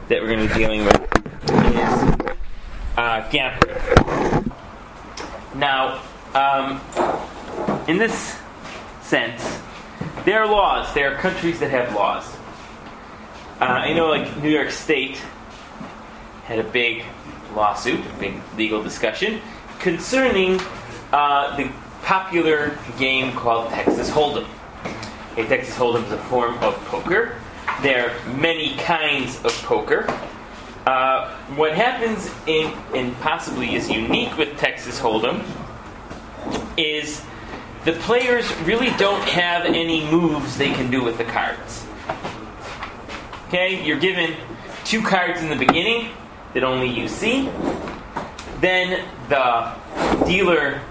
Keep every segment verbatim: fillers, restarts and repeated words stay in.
that we're going to be dealing with is uh, gambling. Now, um, in this sense, there are laws. There are countries that have laws. Uh, I know, like New York State had a big lawsuit, a big legal discussion concerning uh, the popular game called Texas Hold'em. Okay, Texas Hold'em is a form of poker. There are many kinds of poker. Uh, what happens in, and possibly is unique with Texas Hold'em, is the players really don't have any moves they can do with the cards. Okay, you're given two cards in the beginning that only you see. Then the dealer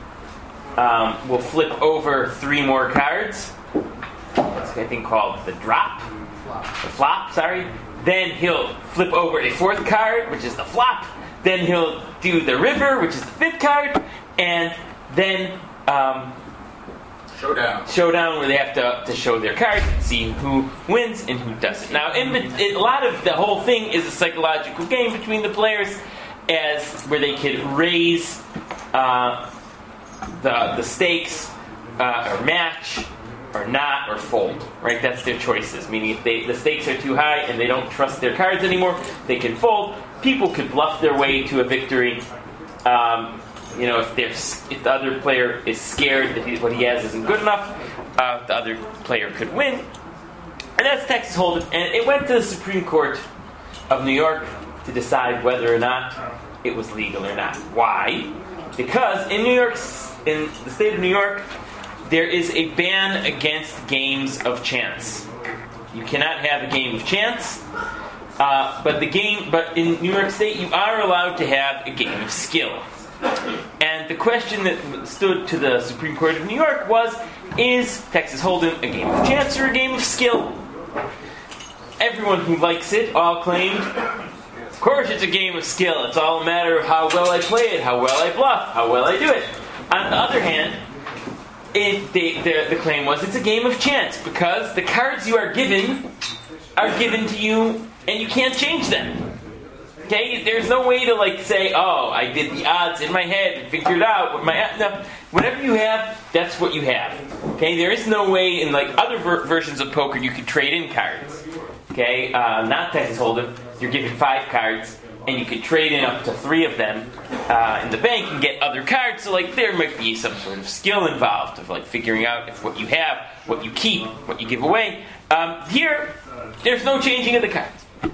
um, will flip over three more cards. That's I think called the drop. The flop, sorry. Then he'll flip over a fourth card, which is the flop. Then he'll do the river, which is the fifth card. And then um, Showdown. Showdown, where they have to, to show their cards and see who wins and who doesn't. Now, in, in, a lot of the whole thing is a psychological game between the players, as where they could raise uh, the the stakes, uh, or match, or not, or fold. Right? That's their choices. Meaning, if they, the stakes are too high and they don't trust their cards anymore, they can fold. People could bluff their way to a victory. Um, You know, if there's if the other player is scared that he, what he has isn't good enough, uh, the other player could win. And that's Texas Hold'em. And it went to the Supreme Court of New York to decide whether or not it was legal or not. Why? Because in New York, in the state of New York, there is a ban against games of chance. You cannot have a game of chance. Uh, but the game, but in New York State, you are allowed to have a game of skill. And the question that stood to the Supreme Court of New York was, is Texas Hold'em a game of chance or a game of skill? Everyone who likes it all claimed, of course it's a game of skill. It's all a matter of how well I play it, how well I bluff, how well I do it. On the other hand, it, the, the, the claim was it's a game of chance because the cards you are given are given to you and you can't change them. Okay, there's no way to like say, oh, I did the odds in my head and figured out what my no. Whatever you have, that's what you have. Okay, there is no way in like other ver- versions of poker you can trade in cards. Okay, uh, not Texas Hold'em. You're given five cards and you can trade in up to three of them uh, in the bank and get other cards. So like there might be some sort of skill involved of like figuring out if what you have, what you keep, what you give away. Um, here, there's no changing of the cards.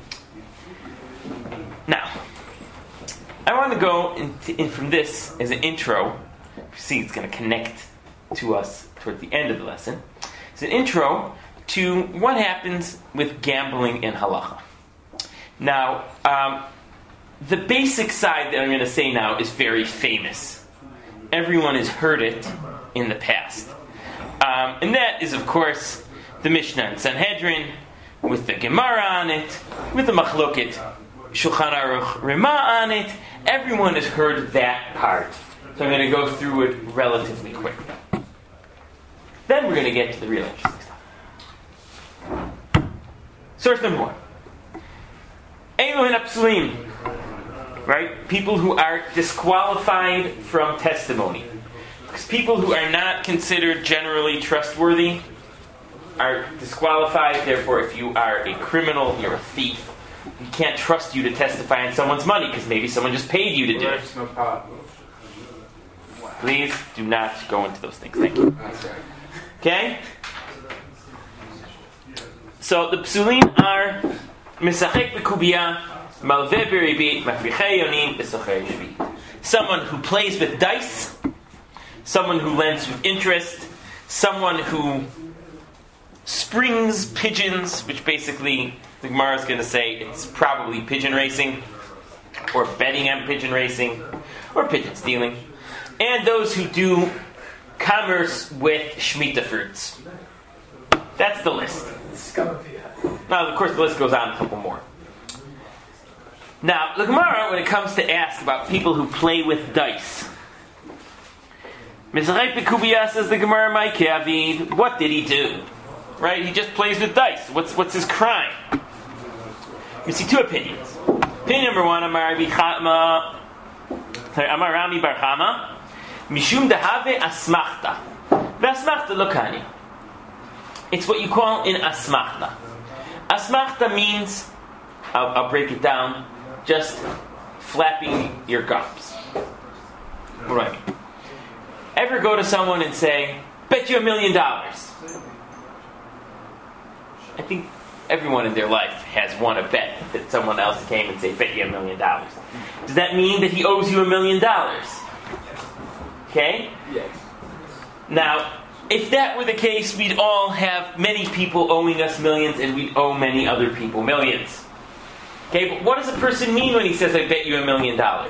Now, I want to go in, in from this as an intro. You see, it's going to connect to us toward the end of the lesson. It's an intro to what happens with gambling in halacha. Now, um, the basic side that I'm going to say now is very famous. Everyone has heard it in the past. Um, and that is, of course, the Mishnah and Sanhedrin, with the Gemara on it, with the Machloket Shulchan Aruch Rima on it. Everyone has heard that part. So I'm going to go through it relatively quickly. Then we're going to get to the real interesting stuff. Source number one. Elohim Apsulim. Right? People who are disqualified from testimony. Because people who are not considered generally trustworthy are disqualified. Therefore, if you are a criminal, you're a thief, we can't trust you to testify on someone's money because maybe someone just paid you to do it. Please do not go into those things. Thank you. Okay? So the psulim are Misachek b'kubiya, malveh b'ribit, mafrichei yonim, esocher shvi. Someone who plays with dice, someone who lends with interest, someone who springs pigeons, which basically the Gemara is going to say it's probably pigeon racing, or betting on pigeon racing, or pigeon stealing, and those who do commerce with Shemitah fruits. That's the list. Now, of course, the list goes on a couple more. Now, the Gemara, when it comes to ask about people who play with dice, Mizrach B'Kubiya says the Gemara, my Kavid, what did he do? Right? He just plays with dice. What's what's his crime? We see two opinions. Opinion number one, Amar Rabbi Chama, Amar Rami Bar Chama, Mishum dehave asmachta. V'asmachta lokani. It's what you call in asmachta. Asmachta means, I'll, I'll break it down, just flapping your gums. What do I mean? Ever go to someone and say, bet you a million dollars? I think everyone in their life has won a bet that someone else came and said, bet you a million dollars. Does that mean that he owes you a million dollars? Okay? Yes. Now, if that were the case, we'd all have many people owing us millions and we'd owe many other people millions. Okay, but what does a person mean when he says, I bet you a million dollars?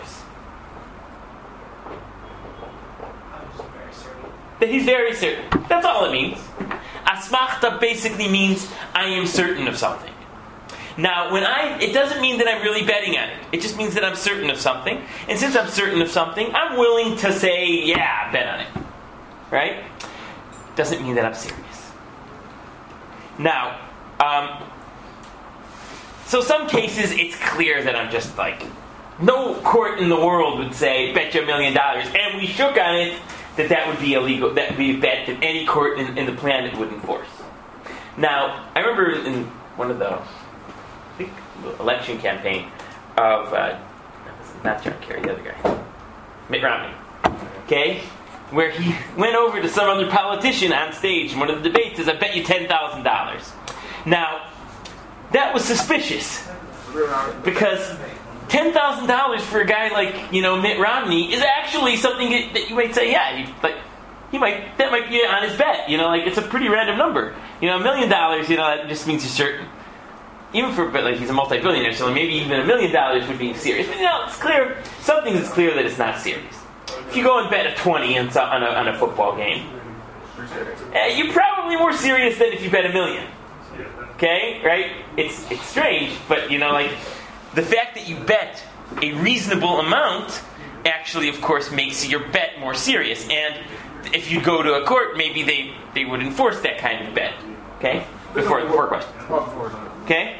That he's very certain. That's all it means. Asmachta basically means I am certain of something. Now, when I, it doesn't mean that I'm really betting on it. It just means that I'm certain of something. And since I'm certain of something, I'm willing to say, yeah, bet on it. Right? Doesn't mean that I'm serious. Now, um, so some cases it's clear that I'm just like, no court in the world would say, bet you a million dollars, and we shook on it, that that would be illegal, that would be a bet that any court in, in the planet would enforce. Now, I remember in one of the, I think, the election campaign of, uh, not John Kerry, the other guy, Mitt Romney, okay, where he went over to some other politician on stage in one of the debates and says, I bet you ten thousand dollars. Now, that was suspicious, because ten thousand dollars for a guy like, you know, Mitt Romney is actually something that, that you might say, yeah, he, like, he might, that might be on his bet, you know, like, it's a pretty random number. You know, a million dollars, you know, that just means you're certain. Even for, but like, he's a multi-billionaire, so maybe even a million dollars would be serious. But, you know, it's clear, some things it's clear that it's not serious. If you go and bet a twenty on, on, a, on a football game, uh, you're probably more serious than if you bet a million. Okay, right? It's it's strange, but you know, like the fact that you bet a reasonable amount actually, of course, makes your bet more serious. And if you go to a court, maybe they, they would enforce that kind of bet. Okay, before before question. Okay,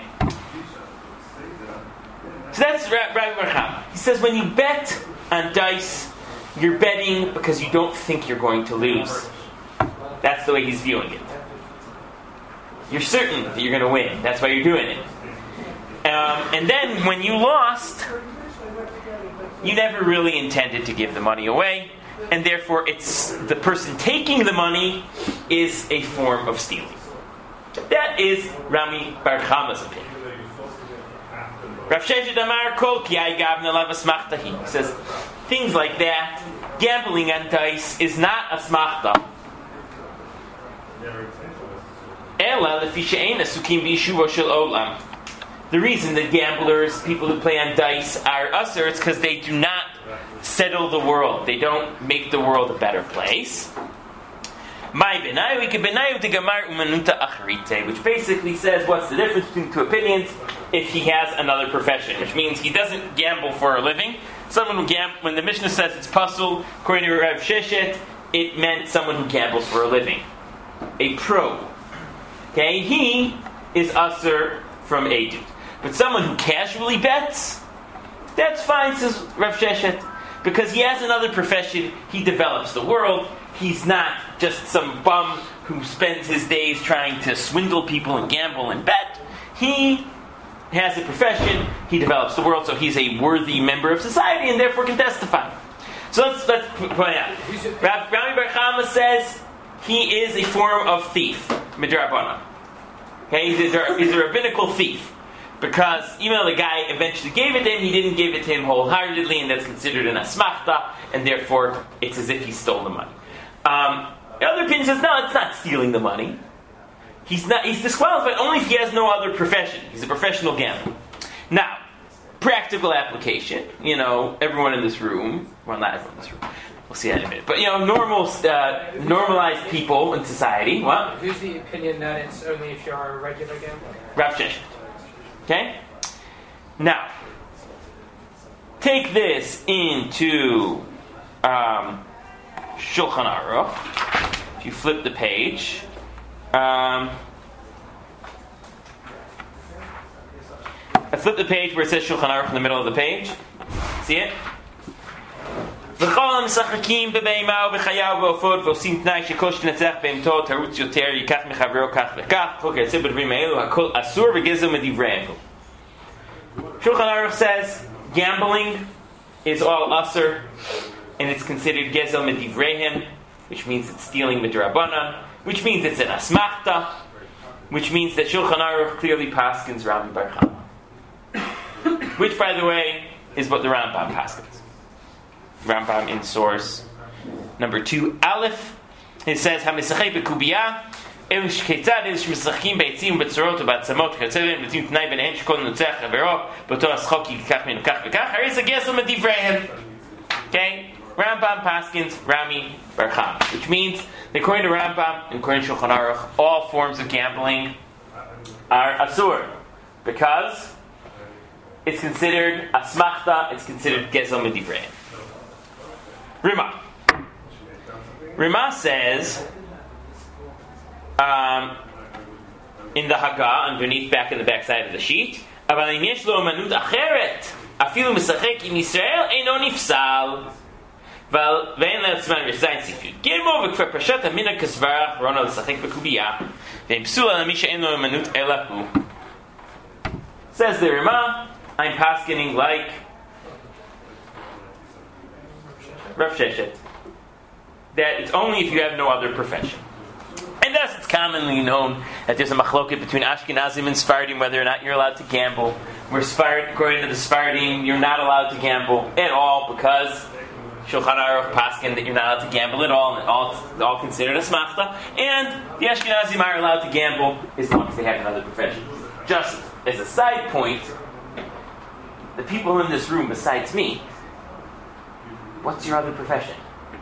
so that's Rabbi Bar Chama. He says when you bet on dice, you're betting because you don't think you're going to lose. That's the way he's viewing it. You're certain that you're going to win. That's why you're doing it. Um, and then when you lost, you never really intended to give the money away, and therefore it's the person taking the money is a form of stealing. That is Rami Bar Chama's opinion. Rav Sheshet Amar Kol Kiyai Gavna Lav Asmachtahi. He says things like that, gambling on dice is not asmachta. The reason that gamblers, people who play on dice, are usher is because they do not settle the world. They don't make the world a better place. Which basically says what's the difference between two opinions if he has another profession, which means he doesn't gamble for a living. Someone who gamble, when the Mishnah says it's pasul, according to Rav Sheshet, it meant someone who gambles for a living, a pro. Okay, he is usher from Egypt. But someone who casually bets, that's fine, says Rav Sheshet, because he has another profession. He develops the world. He's not just some bum who spends his days trying to swindle people and gamble and bet. He has a profession. He develops the world, so he's a worthy member of society and therefore can testify. So let's let's point out. Rav Rami Bar Chama says he is a form of thief, midrabanan. Okay, he's a, he's a rabbinical thief. Because even though the guy eventually gave it to him, he didn't give it to him wholeheartedly, and that's considered an asmachta, and therefore it's as if he stole the money. Um, the other opinion says, no, it's not stealing the money. He's not. He's disqualified only if he has no other profession. He's a professional gambler. Now, practical application. You know, everyone in this room, well, not everyone in this room, we'll see that in a minute, but you know, normal, uh, normalized people in society, what? Who's the opinion that it's only if you're a regular gambler? Rav Sheshet. Okay? Now, take this into um, Shulchan Aruch. If you flip the page, um, a flip the page where it says Shulchan Aruch in the middle of the page. See it? וכל המשחקים בבהמה ובחיה ובעופות ועושים תנאי שכל שנצח בהמתו תרוץ יותר ייקח מחברו כך וכך כל כיוצא בדברים האלו הכל אסור וגזל מדבריהם. Shulchan Aruch says gambling is all asur and it's considered gezel medivrehem, which means it's stealing midrabanan, which means it's an asmachta, which means that Shulchan Aruch clearly paskins Rami Bar Chama, which, by the way, is what the Rambam paskins. Rambam in source number two, Aleph. It says Hamisachei bekubiya el shketzad el shmisachim beitzim betzorot ubatzamot k'tzevin betzim tnai benehem shkol nutzach avero beto aschok yikach minu kach v'kach haris agesel medivrehem. Okay, Rambam paskins Rami Bar Chama, which means that according to Rambam and according to Shulchan Aruch, all forms of gambling are asur because it's considered asmachta, it's considered gezel medivrehem. Rima. Rima says um, in the Haggah, underneath, back in the back side of the sheet, אבל אם יש לו אמנות אחרת, אפילו משחק עם ישראל, אינו נפסל. ואין לעצמן רזיין ספרי. גרמו וכפר פרשת המנהג כסברה אחרונה לשחק בקובייה, והם פסול על מי שאין לו אמנות אלא הוא. Says the Rima, I'm paskening like Rav Sheshet, that it's only if you have no other profession. And thus it's commonly known that there's a machloket between Ashkenazim and Sephardim whether or not you're allowed to gamble. Where Sfard, according to the Sephardim, you're not allowed to gamble at all because Shulchan Aruch paskin that you're not allowed to gamble at all, and all it's all considered a smachta. And the Ashkenazim are allowed to gamble as long as they have another profession. Just as a side point, the people in this room besides me, what's your other profession?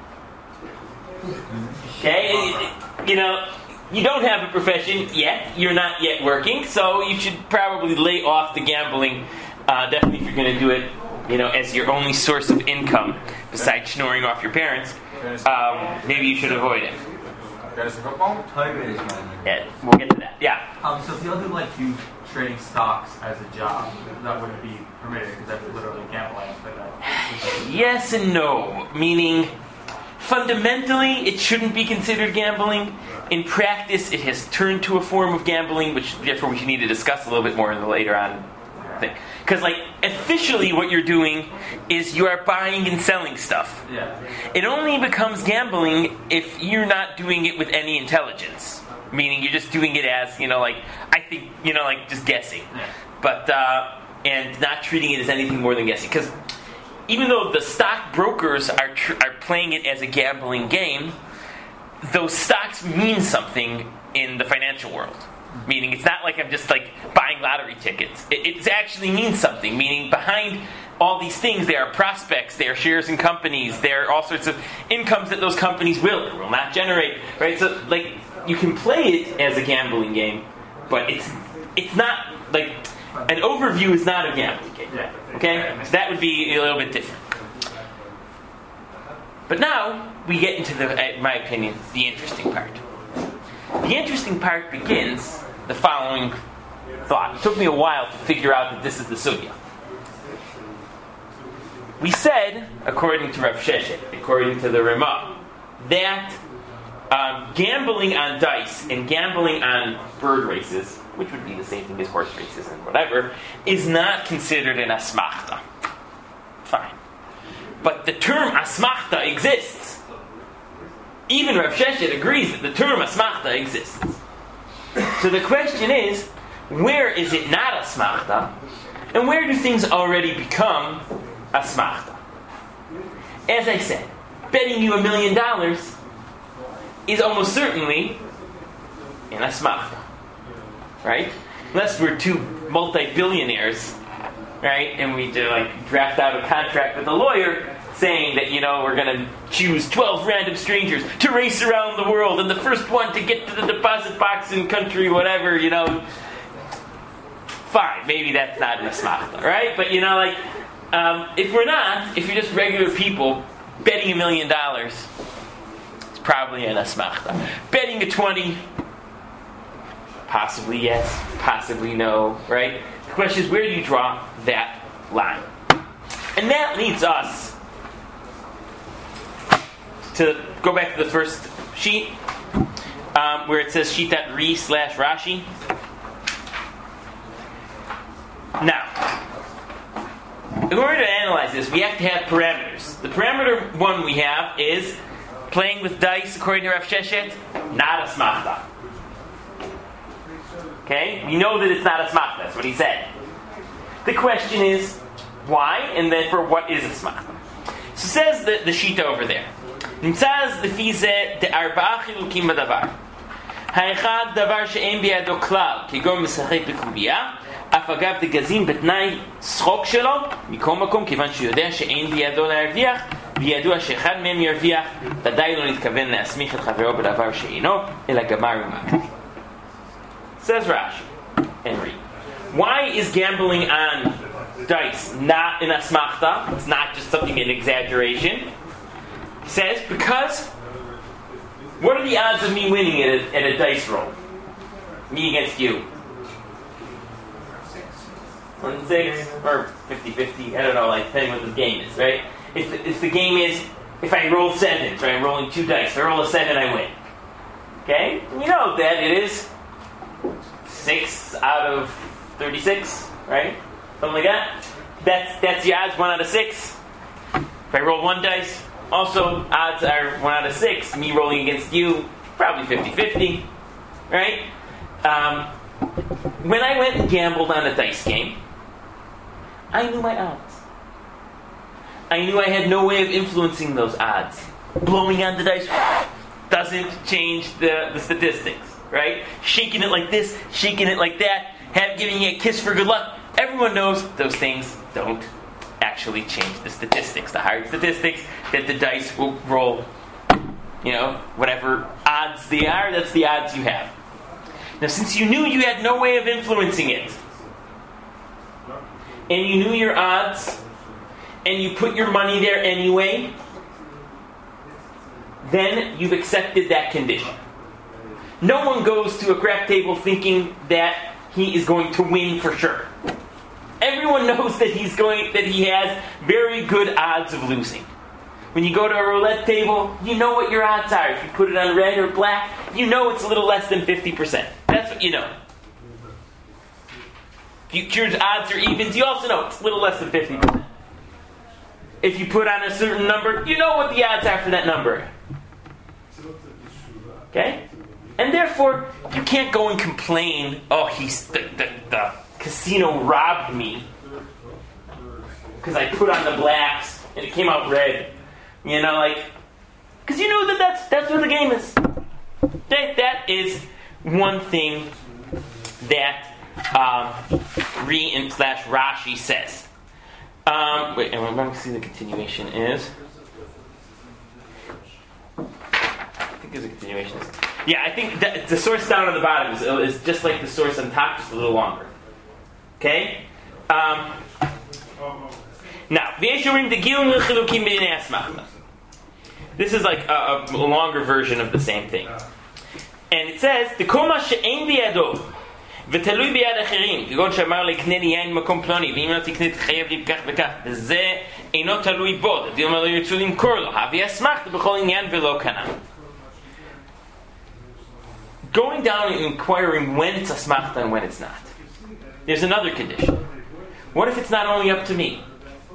Okay, you know, you don't have a profession yet. You're not yet working, so you should probably lay off the gambling. Uh, definitely, if you're going to do it, you know, as your only source of income besides schnorring off your parents, um, maybe you should avoid it. Yeah, we'll get to that. Yeah. Um, so if you do like you trading stocks as a job, that wouldn't be permitted because that's literally gambling. But that. Yes and no. Meaning, fundamentally, it shouldn't be considered gambling. In practice, it has turned to a form of gambling, which therefore we need to discuss a little bit more in the later on thing. Because, like, officially what you're doing is you are buying and selling stuff. Yeah. It only becomes gambling if you're not doing it with any intelligence. Meaning you're just doing it as, you know, like, I think, you know, like, just guessing. Yeah. But, uh, and not treating it as anything more than guessing. Because even though the stock brokers are tr- are playing it as a gambling game, those stocks mean something in the financial world. Meaning it's not like I'm just like buying lottery tickets. It, it actually means something. Meaning behind all these things there are prospects, there are shares in companies, there are all sorts of incomes that those companies will or will not generate. Right? So like you can play it as a gambling game, but it's it's not like an overview is not a gambling game. Okay? So that would be a little bit different. But now we get into the, in my opinion, the interesting part. The interesting part begins the following thought. It took me a while to figure out that this is the sugya. We said, according to Rav Sheshet, according to the Rima, that um, gambling on dice and gambling on bird races, which would be the same thing as horse races and whatever, is not considered an asmachta. Fine. But the term asmachta exists. Even Rav Sheshet agrees that the term asmachta exists. So the question is, where is it not asmachta? And where do things already become asmachta? As I said, betting you a million dollars is almost certainly an asmachta. Right? Unless we're two multi-billionaires, right? And we do, like draft out a contract with a lawyer saying that, you know, we're going to choose twelve random strangers to race around the world, and the first one to get to the deposit box in country, whatever, you know. Fine, maybe that's not an asmachta, right? But, you know, like, um, if we're not, if you're just regular people betting a million dollars, it's probably an asmachta. Betting a twenty, possibly yes, possibly no, right? The question is, where do you draw that line? And that leads us to go back to the first sheet, um, where it says sheetat Ri slash Rashi. Now, in order to analyze this, we have to have parameters. The parameter one we have is playing with dice according to Rav Sheshet, not a smachta. Okay? We know that it's not a smachta. That's what he said. The question is, why? And therefore, what is a smachta? So says the, the shita over there. Nimtzaz lefi ze de'arba'a chilukim b'davar. Ha'echad davar she'en biyado klal, kigom misachek b'kubiya, אף אגב דגזים בתנאי שחוק שלו מכל מקום כיוון שהוא יודע שאין בידו להרוויח וידוע שאחד מהם ירוויח ודאי לא נתכוון להסמיך את חברו בדבר שאינו אלא גמר ומקרי. Says Rashi and read. Why is gambling on dice not an asmachta? It's not just something, an exaggeration. It says because what are the odds of me winning at a, at a dice roll? Me against you. One six or fifty-fifty, I don't know, like depending what the game is, right? If the, if the game is, if I roll sevens, right, I'm rolling two dice. If I roll a seven, I win. Okay? You know that it is six out of thirty-six, right? Something like that. That's that's the odds, one out of six. If I roll one dice, also odds are one out of six. Me rolling against you, probably fifty-fifty, right? Um, when I went and gambled on a dice game, I knew my odds. I knew I had no way of influencing those odds. Blowing on the dice doesn't change the, the statistics, right? Shaking it like this, shaking it like that, have, giving you a kiss for good luck. Everyone knows those things don't actually change the statistics. The hard statistics that the dice will roll, you know, whatever odds they are, that's the odds you have. Now, since you knew you had no way of influencing it, and you knew your odds, and you put your money there anyway, then you've accepted that condition. No one goes to a crap table thinking that he is going to win for sure. Everyone knows that he's going, that he has very good odds of losing. When you go to a roulette table, you know what your odds are. If you put it on red or black, you know it's a little less than fifty percent. That's what you know. If your odds are evens, you also know it's a little less than fifty percent. If you put on a certain number, you know what the odds are for that number. Okay? And therefore, you can't go and complain, oh, he's the, the, the casino robbed me because I put on the blacks and it came out red. You know, like, because you know that that's, that's what the game is. That, that is one thing that um, Ri and slash Rashi says. Um, wait, and let me see the continuation is. I think there's a continuation. Yeah, I think that the source down on the bottom is, is just like the source on top, just a little longer. Okay? Um, now, this is like a, a longer version of the same thing. And it says, "Tekoma she'ein biyado, v'talui biyad acherim, k'gon she'amar lekne li yain makom ploni, v'im lo tikne t'chayev li b'kach b'kach, v'ze eino talui bo, d'il ma lo yirtzu limkor lo, havi asmachta b'chol inyan v'lo kana." Going down and inquiring when it's a smachta and when it's not. There's another condition. What if it's not only up to me?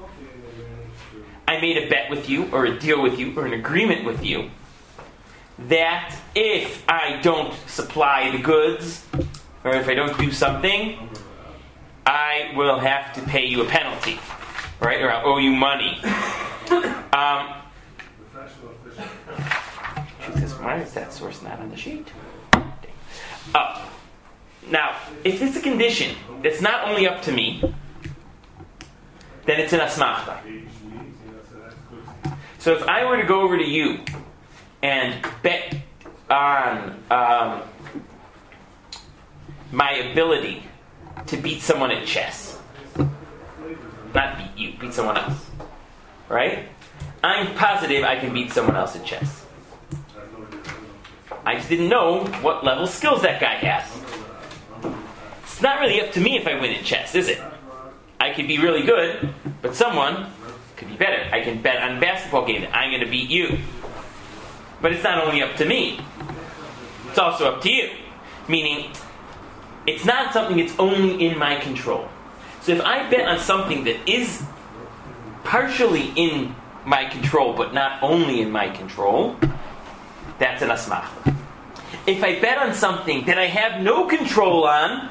I made a bet with you, or a deal with you, or an agreement with you, that if I don't supply the goods, or if I don't do something, I will have to pay you a penalty, right? Or I'll owe you money. Um, truth is, why is that source not on the sheet? Oh. Now, if it's a condition that's not only up to me, then it's an asmachta. So if I were to go over to you and bet on um, my ability to beat someone at chess, not beat you, beat someone else, right? I'm positive I can beat someone else at chess. I just didn't know what level skills that guy has. It's not really up to me if I win in chess, is it? I could be really good, but someone could be better. I can bet on a basketball game that I'm going to beat you. But it's not only up to me. It's also up to you. Meaning, it's not something that's only in my control. So if I bet on something that is partially in my control, but not only in my control, that's an asmachta. If I bet on something that I have no control on,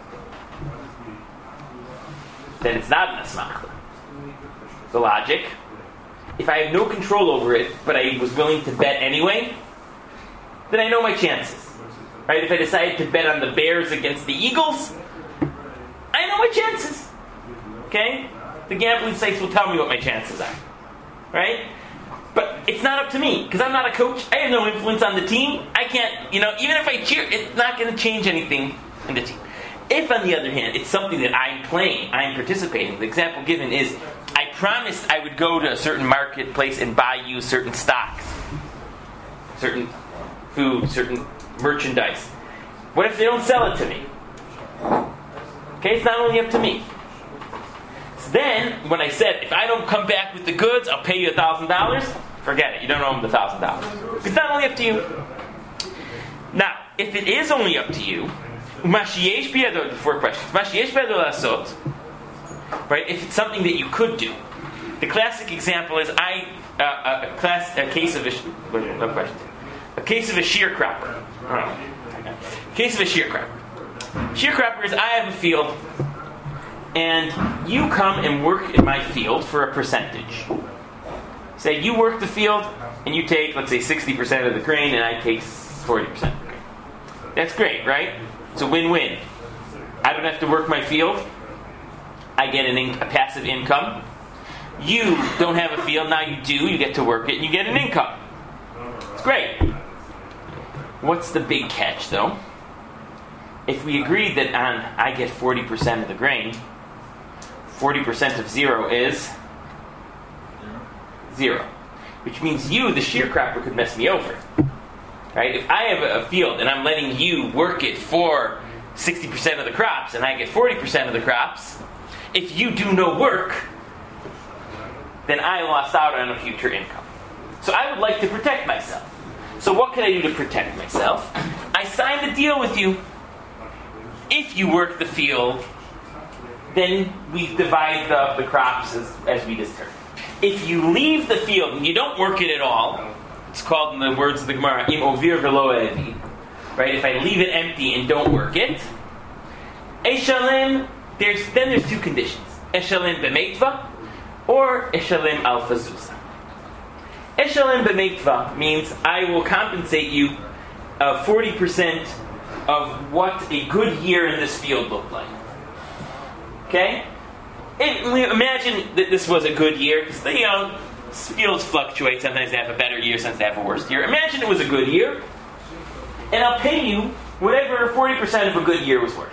then it's not an asmachta. The logic, if I have no control over it, but I was willing to bet anyway, then I know my chances. Right? If I decided to bet on the Bears against the Eagles, I know my chances. Okay? The gambling sites will tell me what my chances are. Right? But it's not up to me, because I'm not a coach. I have no influence on the team. I can't, you know, even if I cheer, it's not going to change anything in the team. If, on the other hand, it's something that I'm playing, I'm participating, the example given is, I promised I would go to a certain marketplace and buy you certain stocks, certain food, certain merchandise. What if they don't sell it to me? Okay, it's not only up to me. So then, when I said, if I don't come back with the goods, I'll pay you a thousand dollars, forget it, you don't owe them the thousand dollars. It's not only up to you. Now, if it is only up to you, Mashiesh biyado, four questions. Mashiesh biyado lasot, right? If it's something that you could do, the classic example is I uh, a class a case of a no question, a case of a sharecropper. A case of a sharecropper. Sharecropper is I have a field, and you come and work in my field for a percentage. Say you work the field, and you take, let's say, sixty percent of the grain, and I take forty percent of the grain. That's great, right? It's a win-win. I don't have to work my field. I get an in- a passive income. You don't have a field, now you do. You get to work it, and you get an income. It's great. What's the big catch, though? If we agreed that on I get forty percent of the grain, forty percent of zero is zero. Which means you, the sharecropper, could mess me over. Right? If I have a field and I'm letting you work it for sixty percent of the crops and I get forty percent of the crops, if you do no work, then I lost out on a future income. So I would like to protect myself. So what can I do to protect myself? I signed a deal with you. If you work the field, then we divide the, the crops as, as we determine. If you leave the field and you don't work it at all, it's called, in the words of the Gemara, im ovir velo evi. Right? If I leave it empty and don't work it, eshalim, there's then there's two conditions: eshalim b'meitva or eshalim al fazusa. Eshalim b'meitva means I will compensate you uh, forty percent of what a good year in this field looked like. Okay? It, imagine that this was a good year, because you know, fields fluctuate. Sometimes they have a better year, sometimes they have a worse year. Imagine it was a good year, and I'll pay you whatever forty percent of a good year was worth.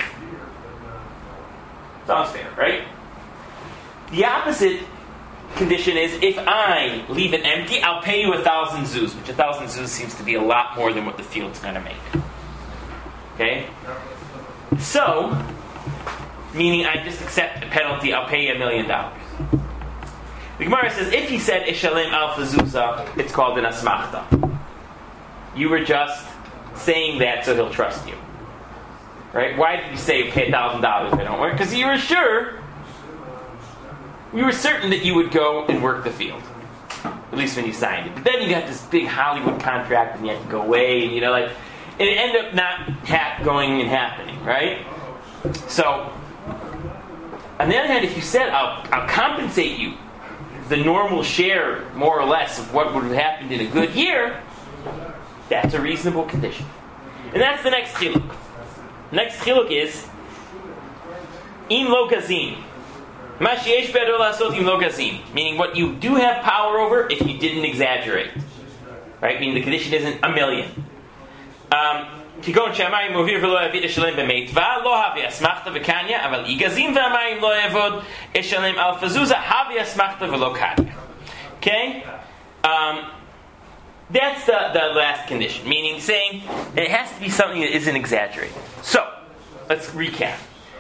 Sounds fair, right? The opposite condition is, if I leave it empty, I'll pay you a thousand zuz, which a thousand zuz seems to be a lot more than what the field's going to make. Okay? So, meaning I just accept the penalty, I'll pay you a million dollars. The Gemara says, if he said Ishalim al Fazusa, it's called an asmachta. You were just saying that so he'll trust you. Right? Why did you say pay a thousand dollars if I don't work? Because you were sure, we were certain that you would go and work the field. At least when you signed it. But then you got this big Hollywood contract and you had to go away, and you know, like, and it ended up not ha- going and happening, right? So, on the other hand, if you said, I'll, I'll compensate you the normal share, more or less, of what would have happened in a good year, that's a reasonable condition. And that's the next chiluk. The next chiluk is im lo gazim. Ma sheyesh be'ado lasot im lo gazim. Meaning what you do have power over if you didn't exaggerate. Right? Meaning the condition isn't a million. Um, כגון שהמים מוביל ולא יביא לשלם במיטבה, לא הביא אסמכתה וקניה, אבל יגזים והמים לא יעבוד לשלם על פזוזה, הביא אסמכתה ולא קניה. Okay? Um, that's the, the last condition, meaning saying it has to be something that isn't exaggerated. So, let's recap.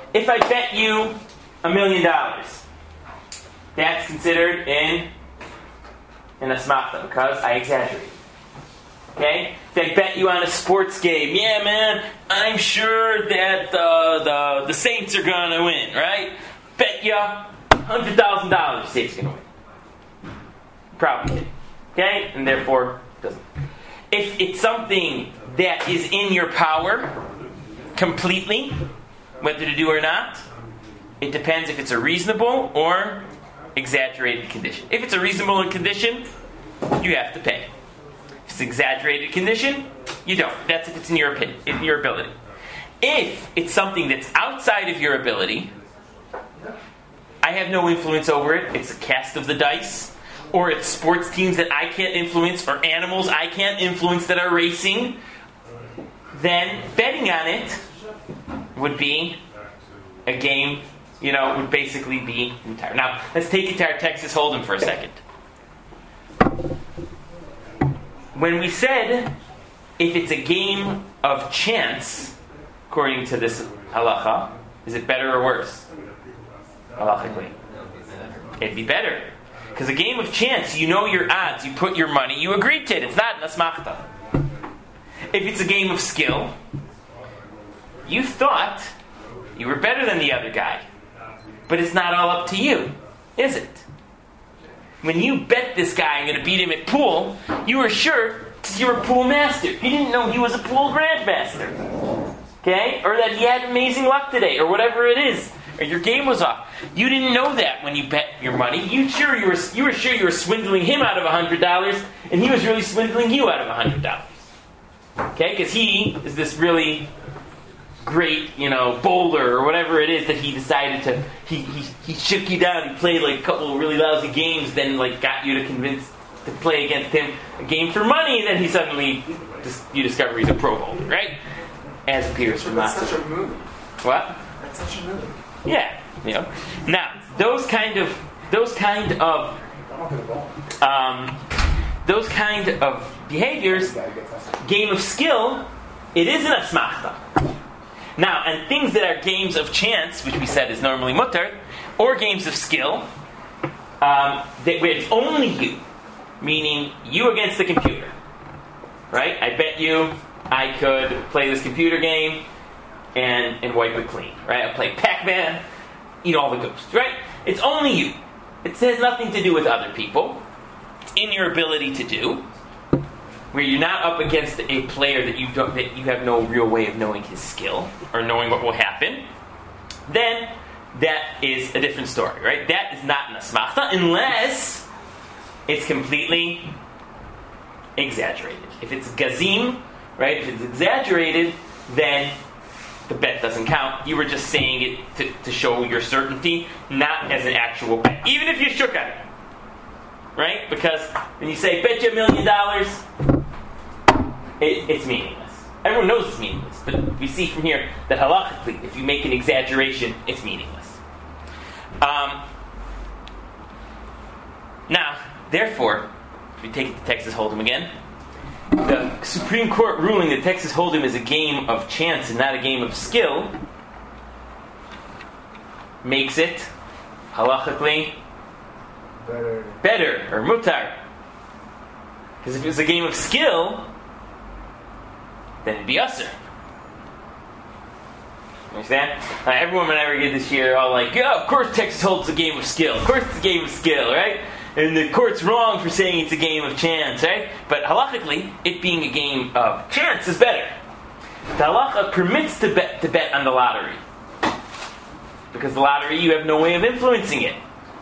if I bet you a million dollars, that's considered in an asmachta because I exaggerate. Okay? If I bet you on a sports game, yeah, man, I'm sure that uh, the the Saints are gonna win, right? Bet you hundred thousand dollars, the Saints are gonna win. Probably. Okay, and therefore doesn't. If it's something that is in your power completely, whether to do or not, it depends if it's a reasonable or exaggerated condition. If it's a reasonable condition, you have to pay. If it's exaggerated condition, you don't. That's if it's in your opinion, in your ability. If it's something that's outside of your ability, I have no influence over it. It's a cast of the dice. Or it's sports teams that I can't influence, or animals I can't influence that are racing, then betting on it would be a game, you know, would basically be entire. Now, let's take it to our Texas Hold'em for a second. When we said, if it's a game of chance, according to this halacha, is it better or worse? Halachically. It'd be better. Because a game of chance, you know your odds, you put your money, you agreed to it. It's not an asmachta. If it's a game of skill, you thought you were better than the other guy. But it's not all up to you, is it? When you bet this guy I'm going to beat him at pool, you were sure because you were a pool master. You didn't know he was a pool grandmaster. Okay? Or that he had amazing luck today, or whatever it is. Or your game was off. You didn't know that when you bet your money. You sure you were you were sure you were swindling him out of a hundred dollars, and he was really swindling you out of a hundred dollars. Okay, because he is this really great, you know, bowler or whatever it is that he decided to. He he he shook you down. He played like a couple of really lousy games, then like got you to convince to play against him a game for money, and then he suddenly you discover he's a pro bowler, right? As appears from That's last. such a movie. What? That's such a movie. Yeah, you know. Now, those kind of, those kind of, um, those kind of behaviors, game of skill, it is an asmachta. Now, and things that are games of chance, which we said is normally mutar, or games of skill, um, that where it's only you, meaning you against the computer, right? I bet you I could play this computer game and, and wipe it clean, right? I play Pac-Man, eat all the ghosts, right? It's only you. It has nothing to do with other people. It's in your ability to do, where you're not up against a player that you don't, that you have no real way of knowing his skill or knowing what will happen. Then that is a different story, right? That is not an asmachta unless it's completely exaggerated. If it's gazim, right? If it's exaggerated, then the bet doesn't count. You were just saying it to, to show your certainty, not as an actual bet. Even if you shook at it. Right? Because when you say, bet you a million dollars, it, it's meaningless. Everyone knows it's meaningless. But we see from here that halachically, if you make an exaggeration, it's meaningless. Um, now, therefore, if we take it to Texas Hold'em again, the Supreme Court ruling that Texas Hold'em is a game of chance and not a game of skill makes it halachically Better. better or mutar. Because if it was a game of skill, then it'd be usher. Understand? Uh, everyone whenever you get this year, all like, yeah, of course Texas Hold'em's a game of skill. Of course it's a game of skill, right? And the court's wrong for saying it's a game of chance, right? But halachically, it being a game of chance is better. The halacha permits to bet to bet on the lottery. Because the lottery, you have no way of influencing it.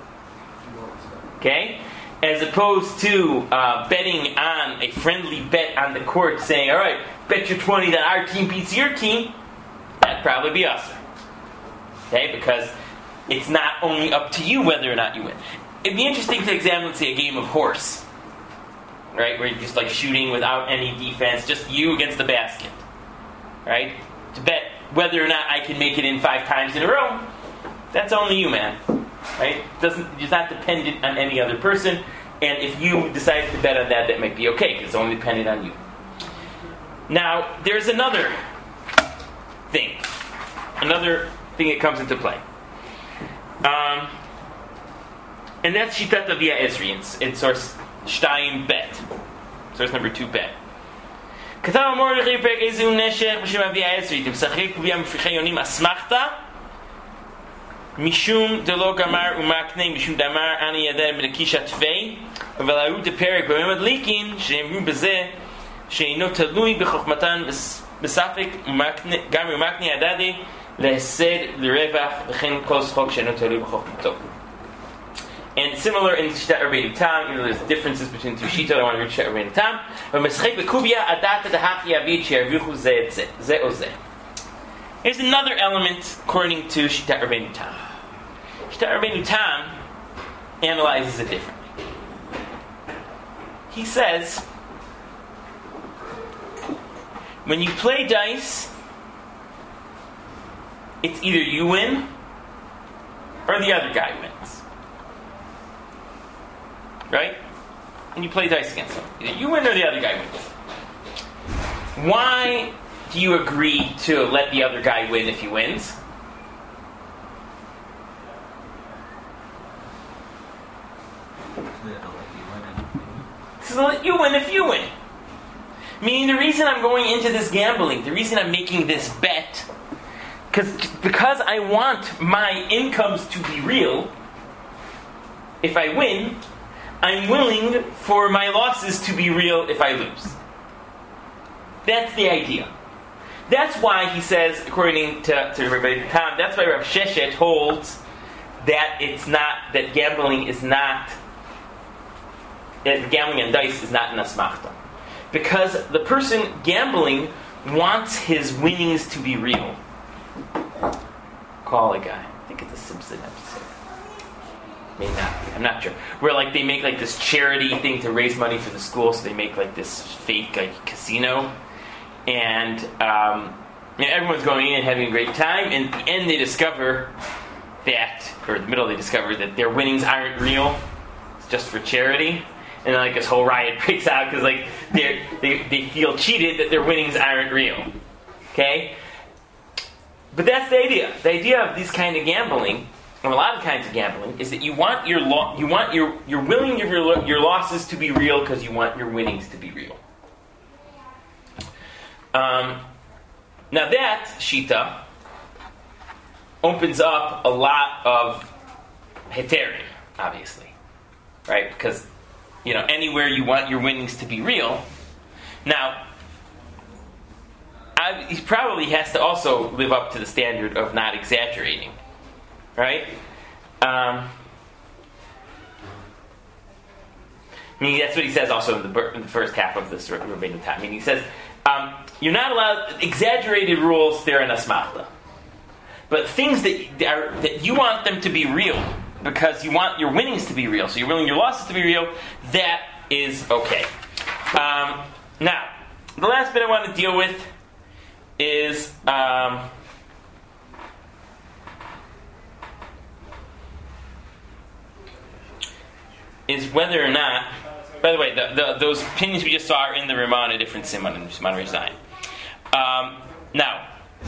Okay? As opposed to uh, betting on a friendly bet on the court saying, all right, bet your twenty that our team beats your team, that'd probably be us. Okay? Because it's not only up to you whether or not you win. It'd be interesting to examine, let's say, a game of horse. Right? Where you're just like shooting without any defense, just you against the basket. Right? To bet whether or not I can make it in five times in a row, that's only you, man. Right? It doesn't, it's not dependent on any other person. And if you decide to bet on that, that might be okay, because it's only dependent on you. Now, there's another thing. Another thing that comes into play. Um, and that's Shitat Avia Ezri in, in source Shtayim Bet. Source number two Bet. כתב מרדכי פרק איזה הוא נשך בשם אביה עזרי תמשחק קוביה מפריחי יונים אסמכתה משום דלא גמר ומקנה משום דמר אני ידע בנקיש התווי אבל היו דפרק בממד ליקין שאמרו בזה שאינו תלוי בחוכמתן בספק גם ומקנה ידעתי להסד לרווח וכן כל שחוק שאינו תלוי בחוכמתו. And similar in Shitat Rabbeinu Tam, you know, there's differences between two Shitot. I want to read Shitat Rabbeinu Tam. But Meschek Bekubia Adata Dehachi Avid She'arvichu Ze Ze Oze. Here's another element according to Shitat Rabbeinu Tam. Shitat Rabbeinu Tam analyzes it differently. He says, when you play dice, it's either you win or the other guy wins. Right? And you play dice against them. Either you win or the other guy wins. Why do you agree to let the other guy win if he wins? So let you win if you win. Meaning the reason I'm going into this gambling, the reason I'm making this bet, because because I want my incomes to be real, if I win, I'm willing for my losses to be real if I lose. That's the idea. That's why he says, according to, to Rabbi Tam, that's why Rav Sheshet holds that it's not, that gambling is not, that gambling and dice is not an asmachta. Because the person gambling wants his winnings to be real. Call a guy. I think it's a Simpson episode. May not be. I'm not sure. Where like they make like this charity thing to raise money for the school, so they make like this fake like casino, and um, you know, everyone's going in and having a great time. And at the end, they discover that, or in the middle, they discover that their winnings aren't real. It's just for charity, and then, like this whole riot breaks out because like they they they feel cheated that their winnings aren't real. Okay, but that's the idea. The idea of these kind of gambling. And a lot of kinds of gambling is that you want your lo- you want your you're willing of your your losses to be real because you want your winnings to be real. Um, now that shita opens up a lot of heterim, obviously, right? Because you know anywhere you want your winnings to be real. Now, I, he probably has to also live up to the standard of not exaggerating. Right? Um, I mean, that's what he says also in the, in the first half of this Rabbeinu Tam. I mean, he says, um, you're not allowed, exaggerated rules, they're an asmachta. But things that, are, that you want them to be real, because you want your winnings to be real, so you're willing your losses to be real, that is okay. Um, now, the last bit I want to deal with is... Um, is whether or not, by the way, the, the, those opinions we just saw are in the Ramah, a different Simon, in Simon Reish Zayin. Um, now,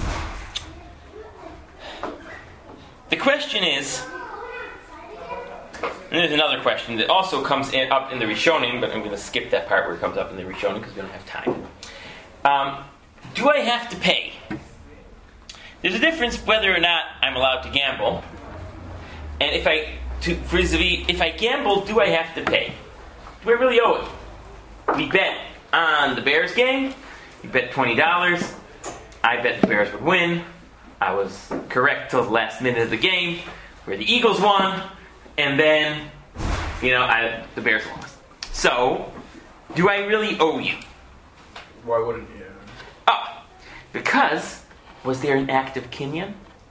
the question is, and there's another question that also comes in, up in the Rishonim, but I'm going to skip that part where it comes up in the Rishonim because we don't have time. Um, do I have to pay? There's a difference whether or not I'm allowed to gamble, and if I To, for if I gamble, do I have to pay? Do I really owe it? We bet on the Bears game. We bet twenty dollars. I bet the Bears would win. I was correct till the last minute of the game, where the Eagles won, and then, you know, I, the Bears lost. So, do I really owe you? Why wouldn't you? Oh, because was there an act of kinyan?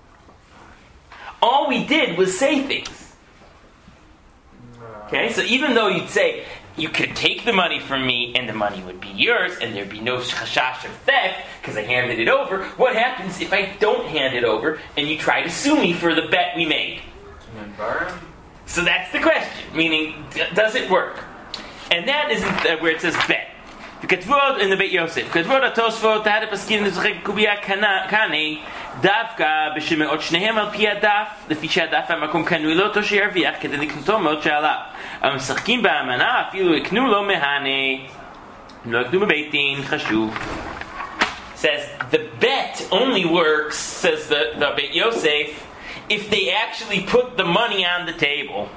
All we did was say things. Okay, so even though you'd say, you could take the money from me and the money would be yours and there'd be no chashash of theft because I handed it over, what happens if I don't hand it over and you try to sue me for the bet we made? So that's the question, meaning, does it work? And that isn't where it says bet. The Ketvot in the Beit Yosef. Ketvot HaTosfot, Tahad HaPaskin, Nizchek Kubia Kane, דווקא בשמעות שניהם על פי הדף, לפי שהדף המקום קנוי לו אותו שירוויח כדי לקנותו מאוד שעליו. אבל משחקים באמנה, אפילו יקנו לו מהנה. לא יקנו בבית דין, חשוב. Says, the bet only works, says the, the Beit Yosef, if they actually put the money on the table.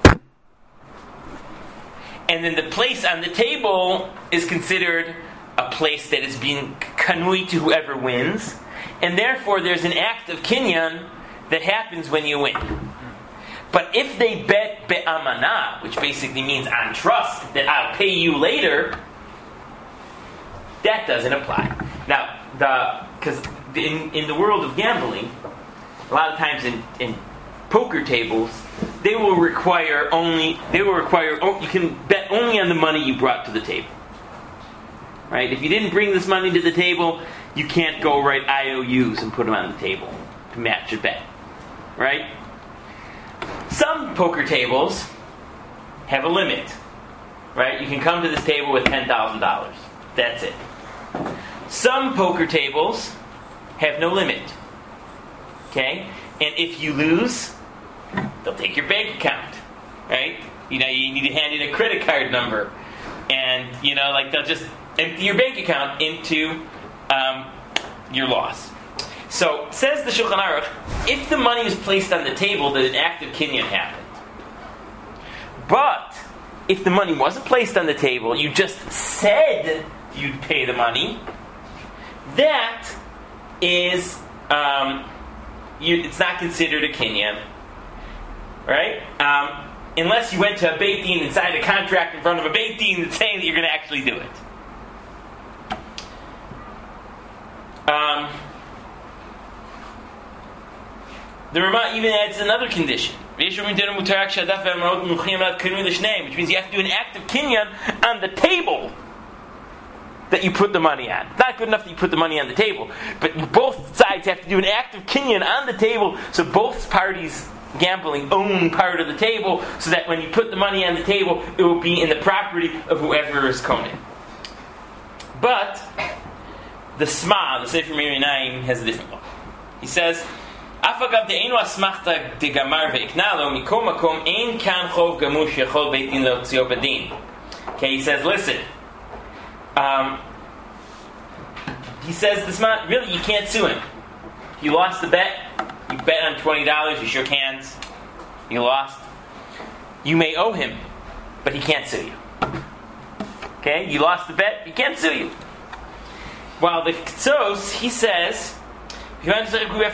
And then the place on the table is considered a place that is being kanui to whoever wins. And therefore there's an act of kinyan that happens when you win. But if they bet be'amana, which basically means on trust, that I'll pay you later, that doesn't apply. Now, the because in, in the world of gambling, a lot of times in, in poker tables, they will require only, they will require, oh, you can bet only on the money you brought to the table. Right? If you didn't bring this money to the table, you can't go write I O Us and put them on the table to match your bet. Right? Some poker tables have a limit. Right? You can come to this table with ten thousand dollars. That's it. Some poker tables have no limit. Okay? And if you lose, they'll take your bank account. Right? You know, you need to hand in a credit card number. And, you know, like they'll just empty your bank account into um, your loss. So, says the Shulchan Aruch, if the money was placed on the table, then an act of kinyan happened. But, if the money wasn't placed on the table, you just said you'd pay the money, that is, um, you, it's not considered a kinyan. Right? Um, unless you went to a Beit Din and signed a contract in front of a Beit Din that's saying that you're going to actually do it. Um, the Rama even adds another condition, which means you have to do an act of kinyan on the table that you put the money on. It's not good enough that you put the money on the table, but you, both sides have to do an act of kinyan on the table, so both parties gambling own part of the table, so that when you put the money on the table, it will be in the property of whoever is kohen. But the Sma, the Sefer Mir Yinayim, has a different look. He says, "Afagav de'enu asmachta degamar ve'iknalo mikom makom ein kan chov gamush yachol beit din leotzio bedin." Okay, he says, listen. Um, he says, the Sma, really, you can't sue him. You lost the bet. You bet on twenty dollars. You shook hands. You lost. You may owe him, but he can't sue you. Okay, you lost the bet. He can't sue you. While the Ktsos, he says, so the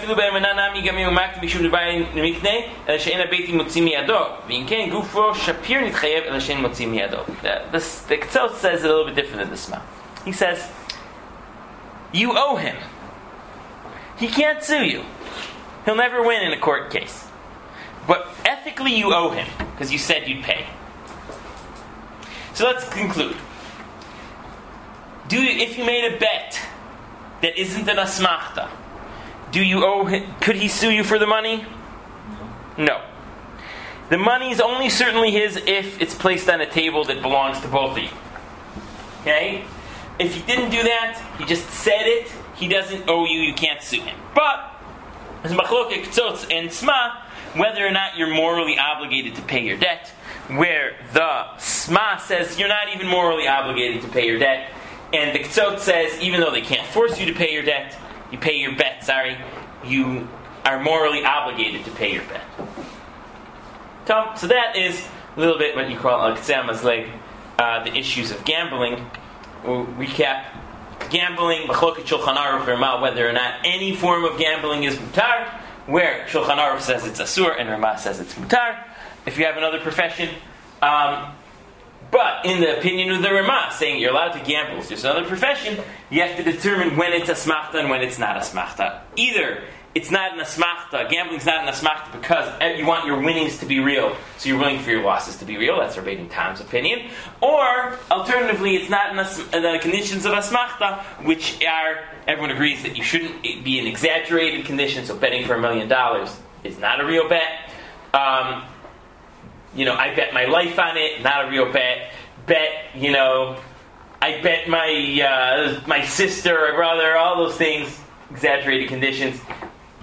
Ktsos says it a little bit different than the Sma. He says, you owe him. He can't sue you. He'll never win in a court case. But ethically you owe him, because you said you'd pay. So let's conclude. Do you, if you made a bet that isn't an asmachta, do you owe him, could he sue you for the money? No. The money is only certainly his if it's placed on a table that belongs to both of you. Okay? If he didn't do that, he just said it, he doesn't owe you, you can't sue him. But, as Machlokek, Ktsos, and Sma, whether or not you're morally obligated to pay your debt, where the Sma says you're not even morally obligated to pay your debt, and the Ktsos says, even though they can't force you to pay your debt, you pay your bet, sorry, you are morally obligated to pay your bet. So, so that is a little bit what you call al-Qtsam Mazleg, uh, the issues of gambling. We'll recap. Gambling, Machloket Shulchan Aruch Rama, whether or not any form of gambling is mutar, where Shulchan Aruch says it's asur and Rama says it's mutar. If you have another profession, um, but in the opinion of the Rama, saying you're allowed to gamble, if there's another profession, you have to determine when it's a smachta and when it's not a smachta. Either it's not an asmachta, gambling's not an asmachta because you want your winnings to be real, so you're willing for your losses to be real. That's Rabbeinu Tam's opinion. Or, alternatively, it's not in the conditions of asmachta, which are, everyone agrees that you shouldn't be an exaggerated condition, so betting for a million dollars is not a real bet. Um, you know, I bet my life on it, not a real bet. Bet, you know, I bet my uh, my sister or brother, all those things, exaggerated conditions.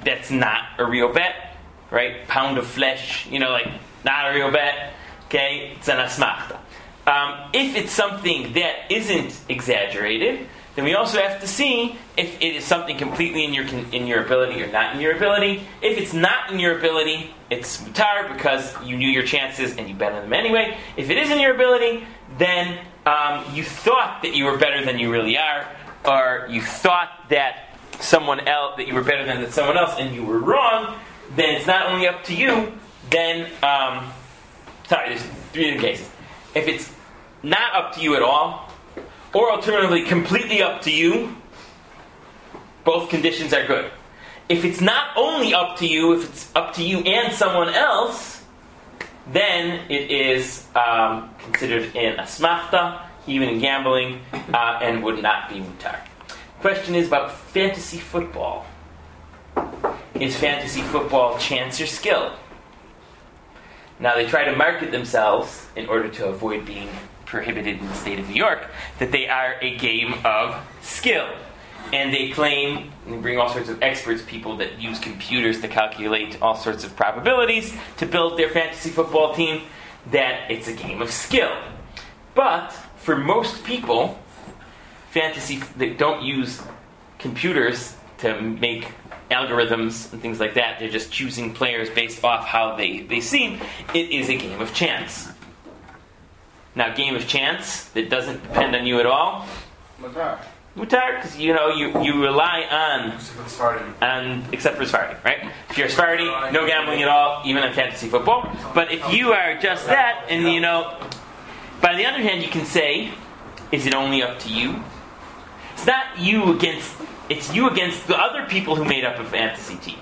that's not a real bet, right? Pound of flesh, you know, like not a real bet. Okay, it's an asmachta. Um, if it's something that isn't exaggerated, then we also have to see if it is something completely in your in your ability or not in your ability. If it's not in your ability, it's mutar because you knew your chances and you bet on them anyway. If it is in your ability, then um, you thought that you were better than you really are, or you thought that someone else that you were better than someone else and you were wrong. Then it's not only up to you. Then um, sorry, there's three different cases. If it's not up to you at all, or alternatively completely up to you, both conditions are good. If it's not only up to you, if it's up to you and someone else, then it is um, considered an asmachta, even in gambling, uh, and would not be mutar. Question is about fantasy football. Is fantasy football chance or skill? Now they try to market themselves in order to avoid being prohibited in the state of New York that they are a game of skill. And they claim, and they bring all sorts of experts, people that use computers to calculate all sorts of probabilities to build their fantasy football team, that it's a game of skill. But for most people, fantasy, they don't use computers to make algorithms and things like that. They're just choosing players based off how they, they seem. It is a game of chance. Now, game of chance that doesn't depend on you at all. Mutar. Mutar, because you know you, you rely on Except for Sephardi. on except for Sephardi, right? If you're Sephardi, no gambling at all, even in fantasy football. But if you are just that, and you know, by the other hand, you can say, is it only up to you? It's not you against. It's you against the other people who made up a fantasy team.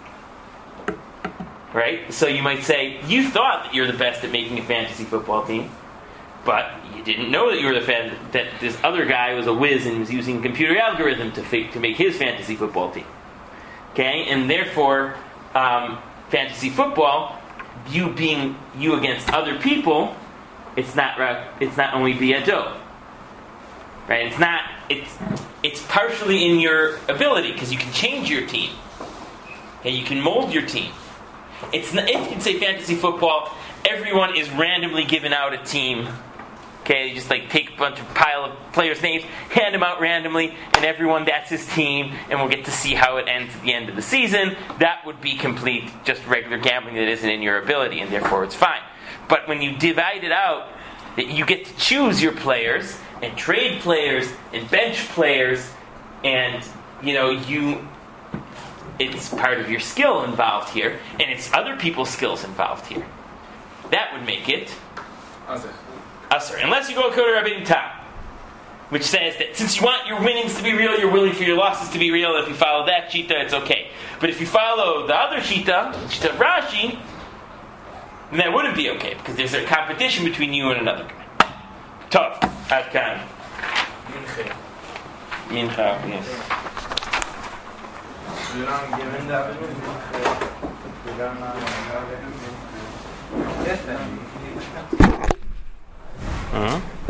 Right? So you might say, you thought that you're the best at making a fantasy football team, but you didn't know that you were the fan, that this other guy was a whiz and was using a computer algorithm to fake, to make his fantasy football team. Okay? And therefore, um, fantasy football, you being you against other people, it's not it's not only biyado. Right? It's not it's it's partially in your ability because you can change your team. Okay, you can mold your team. It's not, if you can say fantasy football, everyone is randomly given out a team. Okay, you just like take a bunch of pile of players' names, hand them out randomly, and everyone that's his team, and we'll get to see how it ends at the end of the season. That would be complete, just regular gambling that isn't in your ability, and therefore it's fine. But when you divide it out, that you get to choose your players and trade players and bench players, and you know you. It's part of your skill involved here, and it's other people's skills involved here. That would make it Asr. Asr. Unless you go Koder Rabbeinu Tam, which says that since you want your winnings to be real, you're willing for your losses to be real. If you follow that Shita, it's okay. But if you follow the other Shita, Shita Rashi, then that wouldn't be okay, because there's a competition between you and another guy. Tov, Adkan. Minche. Mincha, yes. Uh-huh.